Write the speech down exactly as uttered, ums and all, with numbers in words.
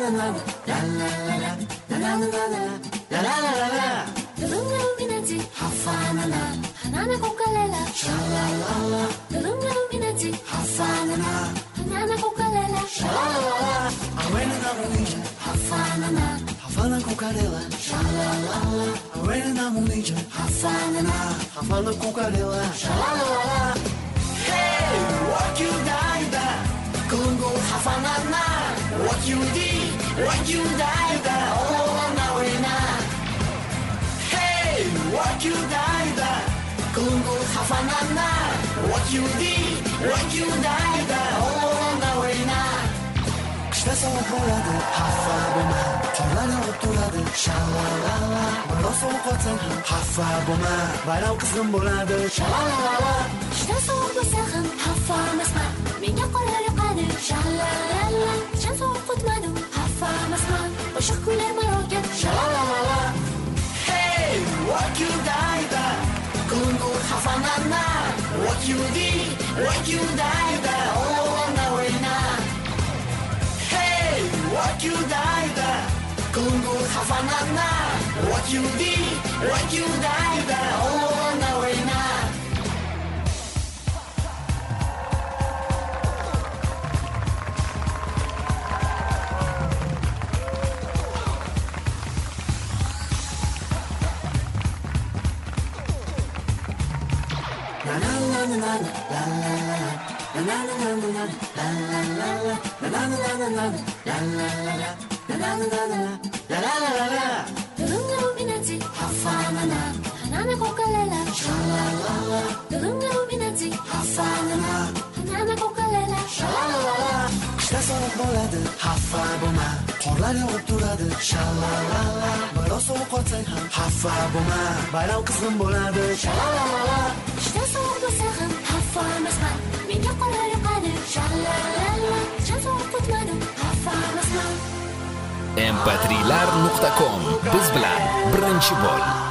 Havana Cucarela, shalalala. Arena na munija, Havana, Havana Cucarela, shalalala. Hey, what you died, Congo Havana, what you did, what you died, oh na arena. Hey, what you died, Congo Havana, what you did, what you died, oh na arena. Soğuk bo'ladi xafa bo'lma, tonglar yog'ib turadi shalalala. Biroz sovuq qolsa ham xafa bo'lma, bayram qizg'in bo'ladi shalalala. Qishda sovuq bo'lsa ham xafa emasman, menga qora yoqadi shalalala. Qishda sovuq o'tmadi, xafa emasman, o'sha kunlar marokat shalalala. Hey, what you died, Congo xafanana, what you did, what you died, oh na arena. What you died, Congo Havana, what you did, what you died, oh na arena. Na na na na na la la la. Na na na na na la la la la. Na na na na na la la la la. Na na na na na la la la la. Lunga luminati, Havana, Hanana Cucarela, shalalala. Lunga luminati, Havana, Hanana Cucarela, shalalala. Qishda sovuq bo'ladi, xafa bo'lma, qorlar yog'ib turadi shalalala. Biroz sovuq qolsa ham xafa bo'lma, bayram qizg'in bo'ladi shalalala. Qishda sovuq bo'lsa ham xafa emasman, menga qora yoqadi shalalala. Qishda sovuq o'tmadi, xafa emasman. em pe tri lar nuqta com biz bilan birinchi bo'l.